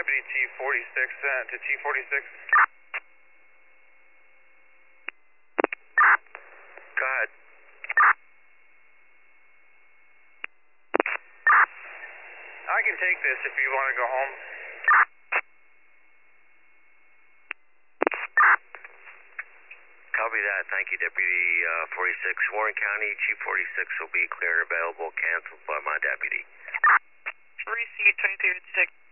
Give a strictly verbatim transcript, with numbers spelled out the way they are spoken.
Deputy T forty-six uh, to T forty-six. Go ahead. I can take this if you want to go home. Copy that. Thank you, Deputy uh, forty-six. Warren County, Chief forty-six will be clear and available, canceled by my deputy. Receipt twenty-three fifty-six.